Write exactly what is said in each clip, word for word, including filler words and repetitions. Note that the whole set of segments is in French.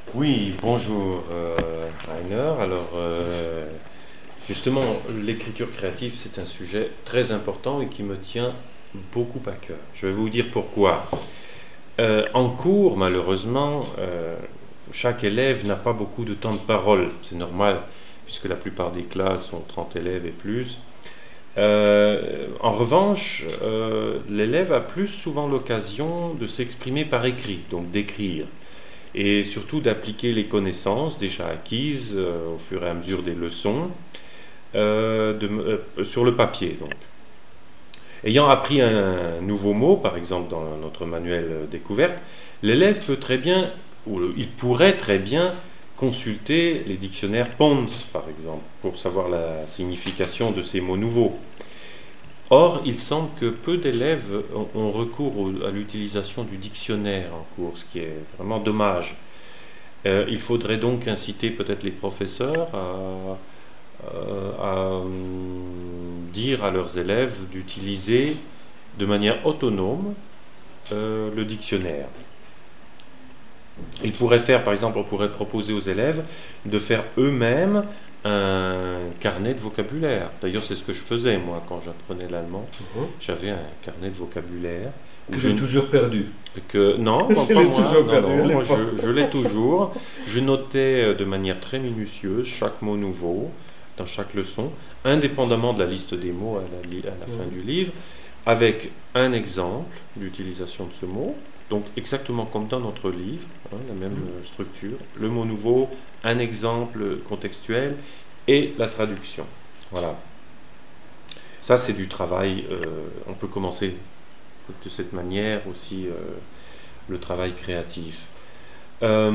Oui, bonjour euh, Rainer. Alors, euh, justement, l'écriture créative, c'est un sujet très important et qui me tient beaucoup à cœur. Je vais vous dire pourquoi. Euh, en cours, malheureusement, euh, chaque élève n'a pas beaucoup de temps de parole. C'est normal, puisque la plupart des classes ont trente élèves et plus. Euh, en revanche, euh, l'élève a plus souvent l'occasion de s'exprimer par écrit, donc d'écrire et surtout d'appliquer les connaissances déjà acquises euh, au fur et à mesure des leçons euh, de, euh, sur le papier. Donc. Ayant appris un nouveau mot, par exemple dans notre manuel découverte, l'élève peut très bien, ou il pourrait très bien consulter les dictionnaires Pons, par exemple, pour savoir la signification de ces mots nouveaux. Or, il semble que peu d'élèves ont recours à l'utilisation du dictionnaire en cours, ce qui est vraiment dommage. Euh, il faudrait donc inciter peut-être les professeurs à, à, à dire à leurs élèves d'utiliser de manière autonome euh, le dictionnaire. Ils pourraient faire, par exemple, on pourrait proposer aux élèves de faire eux-mêmes un carnet de vocabulaire. D'ailleurs, c'est ce que je faisais, moi, quand j'apprenais l'allemand. Uh-huh. J'avais un carnet de vocabulaire. Que j'ai toujours perdu. Que, non, pas, pas moi. Non, perdu, non, moi je, je l'ai toujours. Je notais de manière très minutieuse chaque mot nouveau dans chaque leçon, indépendamment de la liste des mots à la, à la uh-huh. fin du livre, avec un exemple d'utilisation de ce mot. Donc exactement comme dans notre livre, hein, la même mmh. structure, le mot nouveau, un exemple contextuel et la traduction. Voilà. Ça c'est du travail, euh, on peut commencer de cette manière aussi euh, le travail créatif. Euh,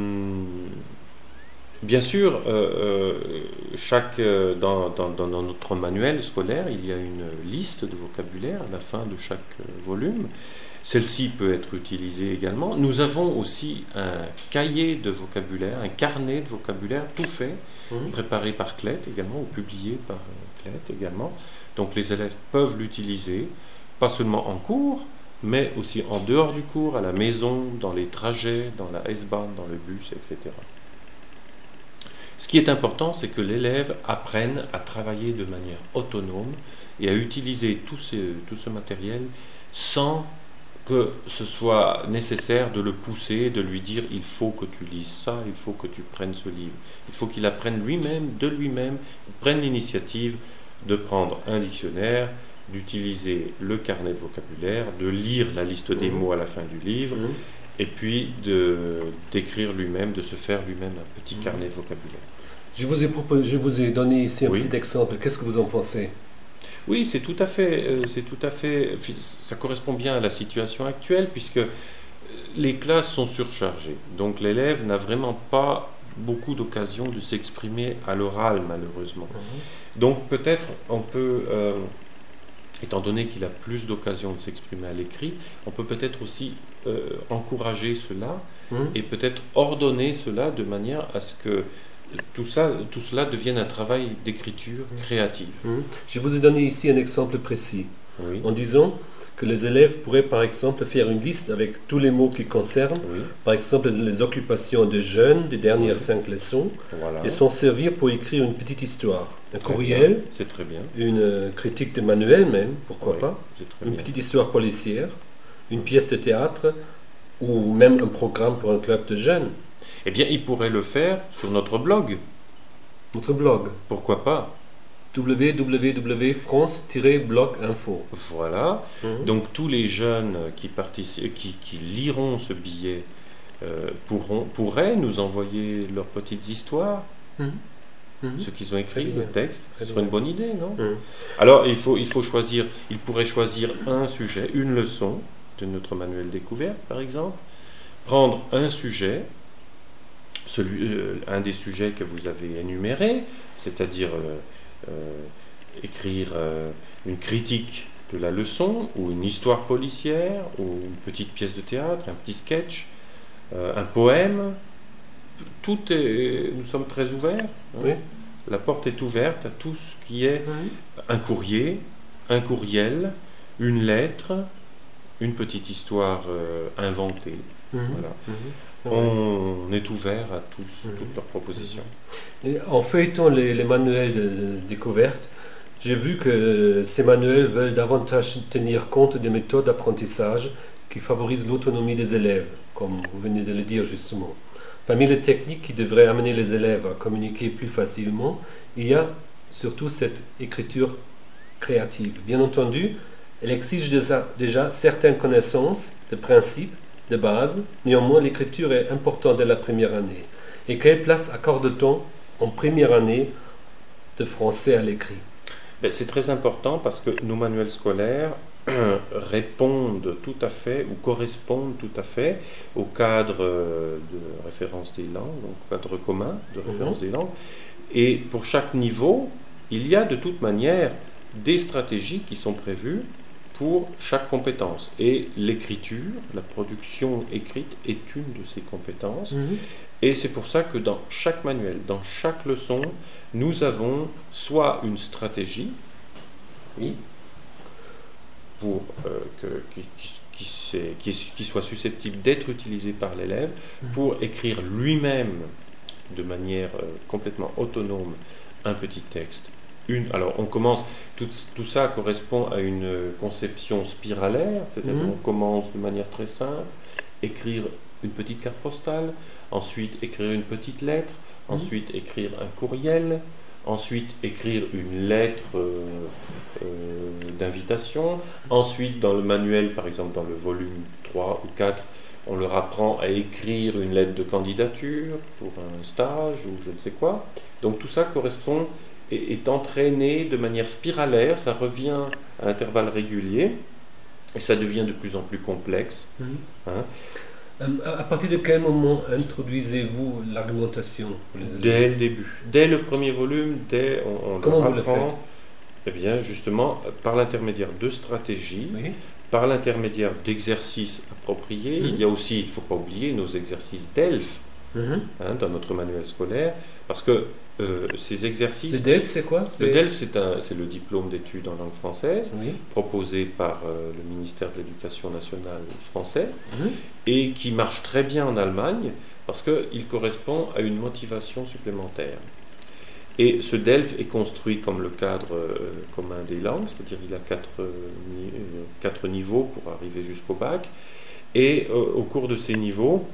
bien sûr, euh, chaque, dans, dans, dans notre manuel scolaire, il y a une liste de vocabulaire à la fin de chaque volume. Celle-ci peut être utilisée également. Nous avons aussi un cahier de vocabulaire, un carnet de vocabulaire tout fait, mmh. préparé par Clet également, ou publié par Clet également. Donc les élèves peuvent l'utiliser, pas seulement en cours, mais aussi en dehors du cours, à la maison, dans les trajets, dans la S-Bahn, dans le bus, et cetera. Ce qui est important, c'est que l'élève apprenne à travailler de manière autonome et à utiliser tout ce, tout ce matériel sans que ce soit nécessaire de le pousser, de lui dire il faut que tu lises ça, il faut que tu prennes ce livre. Il faut qu'il apprenne lui-même, de lui-même, prenne l'initiative de prendre un dictionnaire, d'utiliser le carnet de vocabulaire, de lire la liste des mmh. mots à la fin du livre, mmh. et puis de, d'écrire lui-même, de se faire lui-même un petit mmh. carnet de vocabulaire. Je vous ai, proposé, je vous ai donné ici un oui. petit exemple. Qu'est-ce que vous en pensez ? Oui, c'est tout à fait, euh, c'est tout à fait, ça correspond bien à la situation actuelle puisque les classes sont surchargées. Donc l'élève n'a vraiment pas beaucoup d'occasions de s'exprimer à l'oral, malheureusement. Mmh. Donc peut-être on peut, euh, étant donné qu'il a plus d'occasions de s'exprimer à l'écrit, on peut peut-être aussi euh, encourager cela mmh. et peut-être ordonner cela de manière à ce que Tout, ça, tout cela devienne un travail d'écriture créative. Mmh. Je vous ai donné ici un exemple précis, oui. en disant que les élèves pourraient par exemple faire une liste avec tous les mots qui concernent, oui. par exemple les occupations des jeunes des dernières oui. cinq leçons, voilà. et s'en servir pour écrire une petite histoire, un très courriel, bien. C'est très bien. une critique de manuel même, pourquoi oui. pas, une bien. petite histoire policière, une pièce de théâtre, ou même un programme pour un club de jeunes. Eh bien, il pourrait le faire sur notre blog. Notre blog. Pourquoi pas ? w w w point france tiret blog info. Voilà. Mm-hmm. Donc, tous les jeunes qui, participent, qui, qui liront ce billet euh, pourront, pourraient nous envoyer leurs petites histoires, mm-hmm. Mm-hmm. ce qu'ils ont écrit, le texte. Ce serait une bonne idée, non ? mm-hmm. Alors, il faut, il faut choisir, il pourrait choisir un sujet, une leçon de notre manuel découverte, par exemple, prendre un sujet, Celui, euh, un des sujets que vous avez énuméré, c'est-à-dire euh, euh, écrire euh, une critique de la leçon, ou une histoire policière, ou une petite pièce de théâtre, un petit sketch, euh, un poème. Tout est, nous sommes très ouverts. Hein. Oui. La porte est ouverte à tout ce qui est oui. un courrier, un courriel, une lettre, une petite histoire euh, inventée. Mmh. Voilà. Mmh. On est ouvert à tous, mmh. toutes leurs propositions. Et en feuilletant les, les manuels de, de découverte, j'ai vu que ces manuels veulent davantage tenir compte des méthodes d'apprentissage qui favorisent l'autonomie des élèves, comme vous venez de le dire justement. Parmi les techniques qui devraient amener les élèves à communiquer plus facilement, il y a surtout cette écriture créative. Bien entendu, elle exige déjà, déjà certaines connaissances de principes, de base. Néanmoins, l'écriture est importante dès la première année. Et quelle place accorde-t-on en première année de français à l'écrit? Ben, c'est très important parce que nos manuels scolaires répondent tout à fait ou correspondent tout à fait au cadre de référence des langues, donc au cadre commun de référence mmh. des langues. Et pour chaque niveau, il y a de toute manière des stratégies qui sont prévues pour chaque compétence. Et l'écriture, la production écrite est une de ces compétences. Mmh. Et c'est pour ça que dans chaque manuel, dans chaque leçon, nous avons soit une stratégie, oui, pour euh, que, qui, qui, qui, qui soit susceptible d'être utilisée par l'élève pour écrire lui-même de manière euh, complètement autonome un petit texte. Une, alors on commence, tout, tout ça correspond à une conception spiralaire, c'est-à-dire mmh. on commence de manière très simple, écrire une petite carte postale, ensuite écrire une petite lettre, mmh. ensuite écrire un courriel, ensuite écrire une lettre euh, euh, d'invitation, ensuite dans le manuel, par exemple dans le volume trois ou quatre, on leur apprend à écrire une lettre de candidature pour un stage ou je ne sais quoi. Donc tout ça correspond et est entraîné de manière spiralaire, ça revient à intervalles réguliers et ça devient de plus en plus complexe. Mmh. Hein. À partir de quel moment introduisez-vous l'argumentation pour les élèves? Dès le début, dès le premier volume, dès on, on Comment leur vous apprend, le faites? Eh bien, justement, par l'intermédiaire de stratégies, oui. par l'intermédiaire d'exercices appropriés. Mmh. Il y a aussi, il ne faut pas oublier, nos exercices d'E L F mmh. hein, dans notre manuel scolaire, parce que euh, ces exercices... Le D E L F, c'est quoi? Le D E L F, c'est, un, c'est le diplôme d'études en langue française, oui. proposé par euh, le ministère de l'Éducation nationale français, mmh. et qui marche très bien en Allemagne, parce qu'il correspond à une motivation supplémentaire. Et ce D E L F est construit comme le cadre euh, commun des langues, c'est-à-dire il a quatre, euh, quatre niveaux pour arriver jusqu'au bac, et euh, au cours de ces niveaux,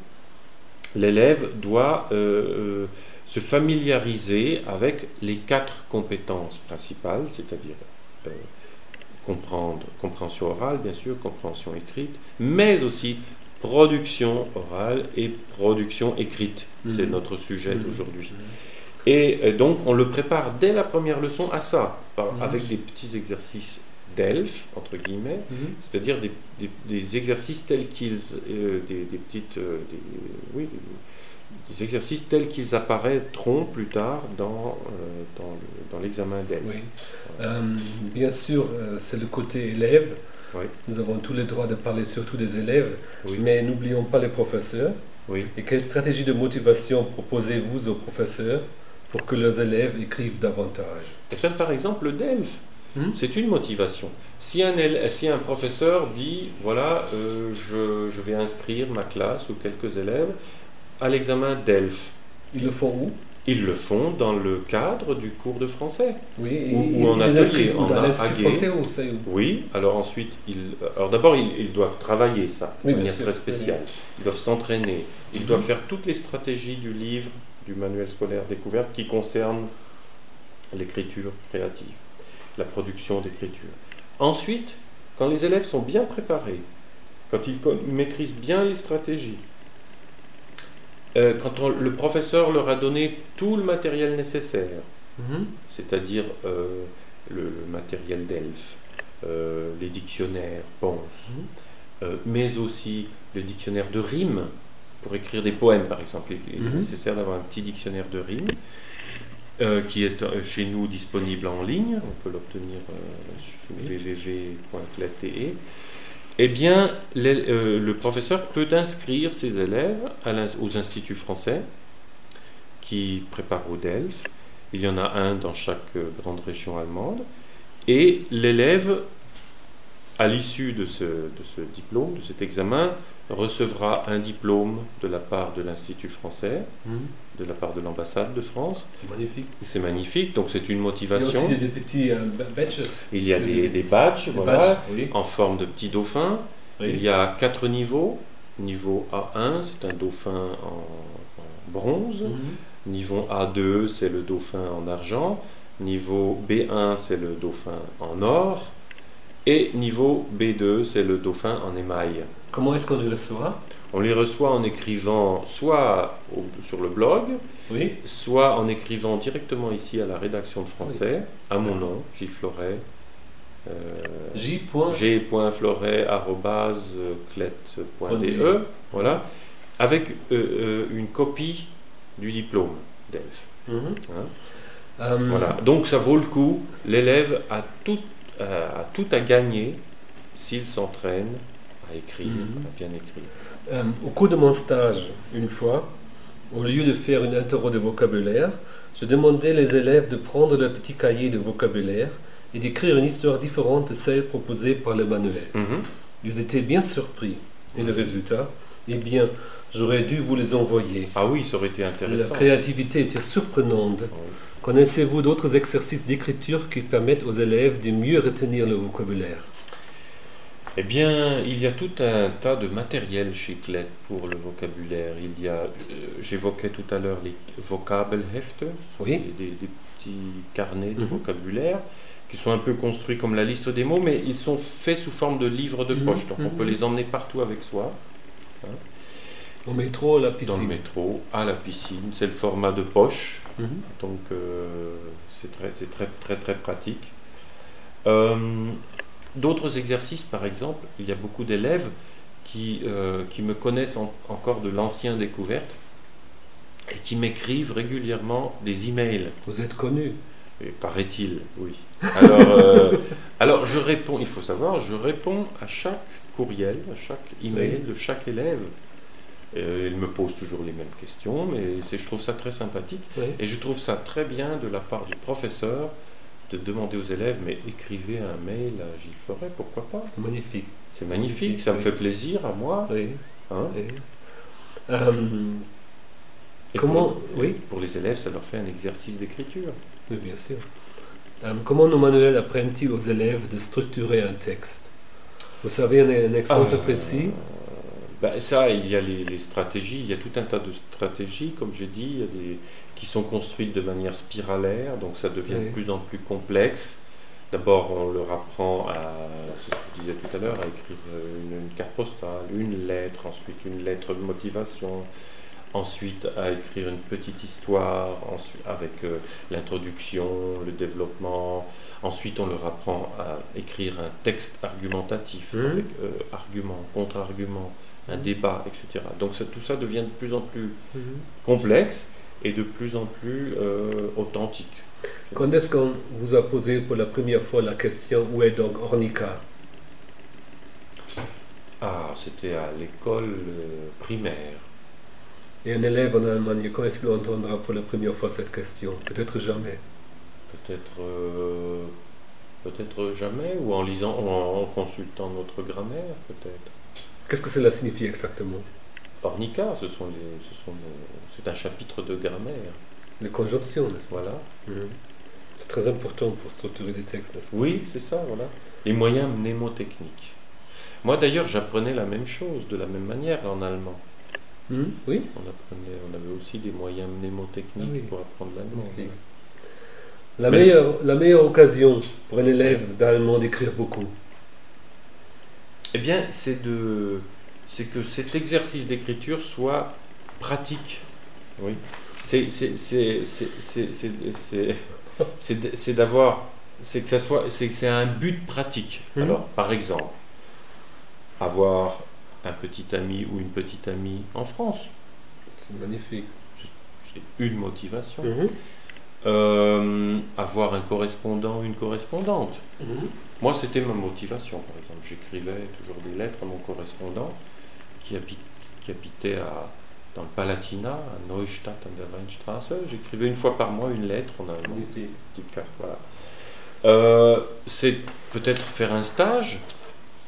l'élève doit... Euh, se familiariser avec les quatre compétences principales, c'est-à-dire euh, comprendre, compréhension orale, bien sûr, compréhension écrite, mais aussi production orale et production écrite. Mmh. C'est notre sujet mmh. d'aujourd'hui. Mmh. Et euh, donc, on le prépare dès la première leçon à ça, par, mmh. avec des petits exercices d'E L F, entre guillemets, mmh. c'est-à-dire des, des, des exercices tels qu'ils... Euh, des, des petites... Euh, des, oui, des, des exercices tels qu'ils apparaîtront plus tard dans, euh, dans, le, dans l'examen d'E L F. Oui. Voilà. Euh, bien sûr, euh, c'est le côté élève. Oui. Nous avons tous les droits de parler surtout des élèves, oui. mais n'oublions pas les professeurs. Oui. Et quelle stratégie de motivation proposez-vous aux professeurs pour que leurs élèves écrivent davantage? Et bien, par exemple, le D E L F, hmm? c'est une motivation. Si un, si un professeur dit, voilà, euh, je, je vais inscrire ma classe ou quelques élèves à l'examen d'E L F. Ils le font où? Ils le font dans le cadre du cours de français. Oui, ou, ou en atelier, en français ou c'est où? Oui, alors ensuite, ils, alors d'abord, ils, ils doivent travailler ça de oui, manière très spéciale. Ils doivent s'entraîner. Ils mm-hmm. doivent faire toutes les stratégies du livre, du manuel scolaire découverte qui concernent l'écriture créative, la production d'écriture. Ensuite, quand les élèves sont bien préparés, quand ils maîtrisent bien les stratégies, Euh, quand on, le professeur leur a donné tout le matériel nécessaire, mmh. c'est-à-dire euh, le, le matériel d'E L F, euh, les dictionnaires, Ponce, mmh. euh, mais aussi le dictionnaire de rimes, pour écrire des poèmes par exemple. Il est mmh. nécessaire d'avoir un petit dictionnaire de rimes, euh, qui est euh, chez nous disponible en ligne, on peut l'obtenir euh, sur w w w point clate. Eh bien, les, euh, le professeur peut inscrire ses élèves à aux instituts français qui préparent au D E L F. Il y en a un dans chaque euh, grande région allemande. Et l'élève à l'issue de ce, de ce diplôme, de cet examen, recevra un diplôme de la part de l'Institut français, mmh. de la part de l'ambassade de France. C'est magnifique. C'est magnifique, donc c'est une motivation. Il y a aussi des, des petits euh, badges. Il y a des, des, des badges, des voilà, badges, oui. en forme de petits dauphins. Oui. Il y a quatre niveaux. Niveau A un, c'est un dauphin en, en bronze. Mmh. Niveau A deux, c'est le dauphin en argent. Niveau B un, c'est le dauphin en or. Et niveau B deux, c'est le dauphin en émail. Comment est-ce qu'on les reçoit? On les reçoit en écrivant soit au, sur le blog, oui. soit en écrivant directement ici à la rédaction de français, oui. à mon nom, Gilles Floret, euh, g.floret arobase clet point d e, voilà, avec euh, euh, une copie du diplôme d'E L F. Mm-hmm. Hein? um... Voilà. Donc ça vaut le coup, l'élève a tout, a, a tout à gagner s'il s'entraîne à écrire, mm-hmm. à bien écrire. Euh, au cours de mon stage, une fois, au lieu de faire une interro de vocabulaire, je demandais les élèves de prendre leur petit cahier de vocabulaire et d'écrire une histoire différente de celle proposée par le manuel. Mm-hmm. Ils étaient bien surpris. Et le résultat, eh bien, j'aurais dû vous les envoyer. Ah oui, ça aurait été intéressant. La créativité était surprenante. Oui. Connaissez-vous d'autres exercices d'écriture qui permettent aux élèves de mieux retenir le vocabulaire? Eh bien, il y a tout un tas de matériel chez Clet pour le vocabulaire. Il y a, euh, j'évoquais tout à l'heure les Vokabelhefte, oui. des, des, des petits carnets de mm-hmm. vocabulaire qui sont un peu construits comme la liste des mots, mais ils sont faits sous forme de livres de poche. Donc, mm-hmm. on peut les emmener partout avec soi. Hein. Au métro, à la piscine. Dans le métro, à la piscine. C'est le format de poche. Mm-hmm. Donc, euh, c'est très, c'est très, très, très pratique. Euh, D'autres exercices, par exemple, il y a beaucoup d'élèves qui, euh, qui me connaissent en, encore de l'ancien découverte et qui m'écrivent régulièrement des emails. Vous êtes connu? Et paraît-il, oui. Alors, euh, alors, je réponds, il faut savoir, je réponds à chaque courriel, à chaque email oui. de chaque élève. Euh, il me pose toujours les mêmes questions, mais c'est, je trouve ça très sympathique. Oui. Et je trouve ça très bien de la part du professeur de demander aux élèves, mais écrivez un mail à Gilles Floret, pourquoi pas? Magnifique. C'est magnifique, magnifique, ça oui. me fait plaisir à moi. Oui. Hein oui. Euh, comment pour, oui. pour les élèves, ça leur fait un exercice d'écriture. Oui, bien sûr. Euh, comment nos manuels apprennent-ils aux élèves de structurer un texte? Vous savez un, un exemple euh, précis? Ben ça, il y a les, les stratégies, il y a tout un tas de stratégies, comme j'ai dit, il y a des qui sont construites de manière spiralaire, donc ça devient oui. de plus en plus complexe. D'abord, on leur apprend à, c'est ce que je disais tout à l'heure, à écrire une, une carte postale, une lettre, ensuite une lettre de motivation, ensuite à écrire une petite histoire, ensuite avec euh, l'introduction, le développement. Ensuite, on leur apprend à écrire un texte argumentatif, mmh. avec euh, argument, contre-argument, un mmh. débat, et cetera. Donc ça, tout ça devient de plus en plus mmh. complexe et de plus en plus euh, authentique. Quand est-ce qu'on vous a posé pour la première fois la question où est donc Ornica? Ah, c'était à l'école euh, primaire. Et un élève en Allemagne, quand est-ce qu'il entendra pour la première fois cette question? Peut-être jamais. Peut-être, euh, peut-être jamais, ou en lisant, ou en, en consultant notre grammaire, peut-être. Qu'est-ce que cela signifie exactement? Ornica, ce sont les, ce sont les, c'est un chapitre de grammaire. Les conjonctions, n'est-ce pas? Voilà. Mmh. C'est très important pour structurer des textes, n'est-ce pas? Oui, c'est ça, voilà. Les moyens mnémotechniques. Moi, d'ailleurs, j'apprenais la même chose, de la même manière, en allemand. Mmh. Oui. On apprenait, on avait aussi des moyens mnémotechniques ah, oui. pour apprendre l'allemand. Okay. Ouais. La, Mais, meilleure, la meilleure occasion pour un élève d'allemand d'écrire beaucoup? Eh bien, c'est de... c'est que cet exercice d'écriture soit pratique. Oui. C'est, c'est, c'est, c'est, c'est, c'est, c'est, c'est, c'est d'avoir, c'est que ça soit, c'est que c'est un but pratique. Mmh. Alors, par exemple, avoir un petit ami ou une petite amie en France. C'est magnifique. C'est une motivation. Mmh. Euh, avoir un correspondant ou une correspondante. Mmh. Moi, c'était ma motivation, par exemple. J'écrivais toujours des lettres à mon correspondant qui, habite, qui habitait à, dans le Palatinat, à Neustadt an der Weinstraße. J'écrivais une fois par mois une lettre en allemand. Mmh. Petite carte, voilà. Euh, c'est peut-être faire un stage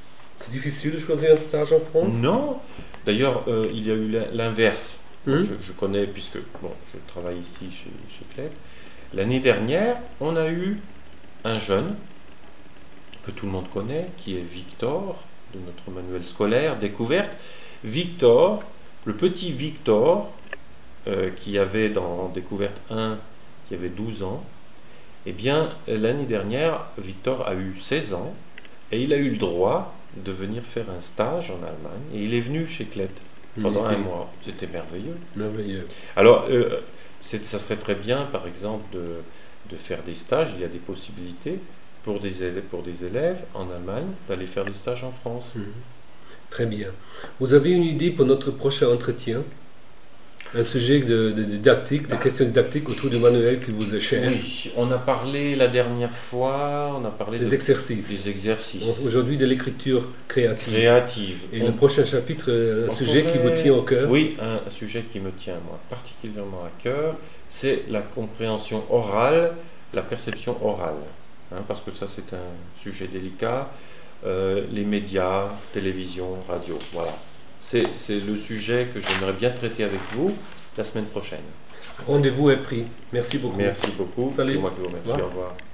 C'est difficile de choisir un stage en France? Non. D'ailleurs, euh, il y a eu l'inverse. Hum? Je, je connais, puisque bon, je travaille ici chez, chez Clé. L'année dernière, on a eu un jeune que tout le monde connaît, qui est Victor, de notre manuel scolaire, découverte. Victor, le petit Victor, euh, qui avait dans découverte un, qui avait douze ans, eh bien, l'année dernière, Victor a eu seize ans, et il a eu le droit de venir faire un stage en Allemagne, et il est venu chez Clé pendant un mois. C'était merveilleux. Merveilleux. Alors, euh, ça serait très bien, par exemple, de, de faire des stages. Il y a des possibilités pour des élèves, pour des élèves en Allemagne d'aller faire des stages en France. Mmh. Très bien. Vous avez une idée pour notre prochain entretien? Un sujet de, de didactique, bah, des questions didactiques autour du manuel qui vous est cher. Oui, on a parlé la dernière fois, on a parlé des de, exercices. Des exercices. Aujourd'hui, de l'écriture créative. Créative. Et on, le prochain chapitre, un sujet pourrait, qui vous tient au cœur. Oui, un, un sujet qui me tient moi particulièrement à cœur, c'est la compréhension orale, la perception orale. Hein, parce que ça, c'est un sujet délicat. Euh, les médias, télévision, radio, voilà. C'est le sujet que j'aimerais bien traiter avec vous la semaine prochaine. Rendez-vous est pris. Merci beaucoup. Merci beaucoup. Salut. C'est moi qui vous remercie. Au revoir.